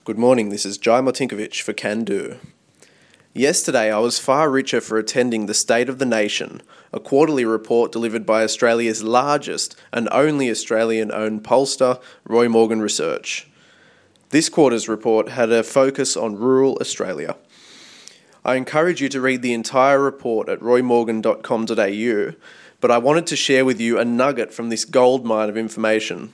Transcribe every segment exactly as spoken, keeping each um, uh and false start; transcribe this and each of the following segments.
Good morning, this is Jai Martinkovich for Can Do. Yesterday I was far richer for attending the State of the Nation, a quarterly report delivered by Australia's largest and only Australian-owned pollster, Roy Morgan Research. This quarter's report had a focus on rural Australia. I encourage you to read the entire report at roy morgan dot com dot a u, but I wanted to share with you a nugget from this goldmine of information.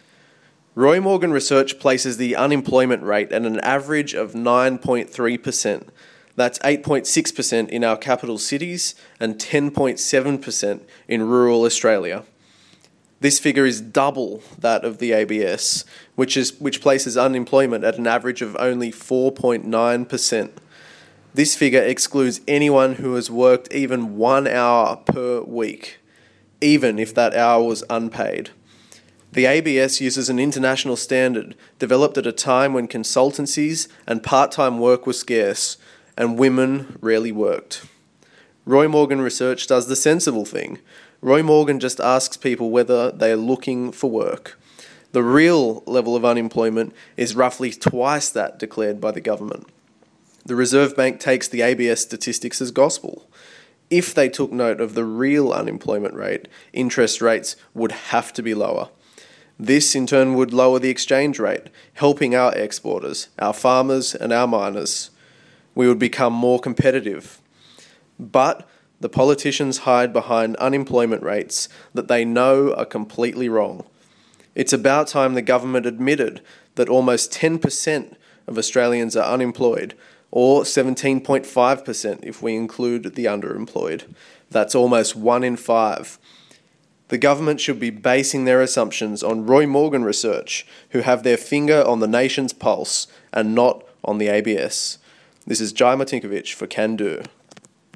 Roy Morgan Research places the unemployment rate at an average of nine point three percent. That's eight point six percent in our capital cities and ten point seven percent in rural Australia. This figure is double that of the A B S, which is which places unemployment at an average of only four point nine percent. This figure excludes anyone who has worked even one hour per week, even if that hour was unpaid. The A B S uses an international standard developed at a time when consultancies and part-time work were scarce and women rarely worked. Roy Morgan Research does the sensible thing. Roy Morgan just asks people whether they are looking for work. The real level of unemployment is roughly twice that declared by the government. The Reserve Bank takes the A B S statistics as gospel. If they took note of the real unemployment rate, interest rates would have to be lower. This, in turn, would lower the exchange rate, helping our exporters, our farmers and our miners. We would become more competitive. But the politicians hide behind unemployment rates that they know are completely wrong. It's about time the government admitted that almost ten percent of Australians are unemployed, or seventeen point five percent if we include the underemployed. That's almost one in five. The government should be basing their assumptions on Roy Morgan Research, who have their finger on the nation's pulse and not on the A B S. This is Jai Martinkovich for Can Do.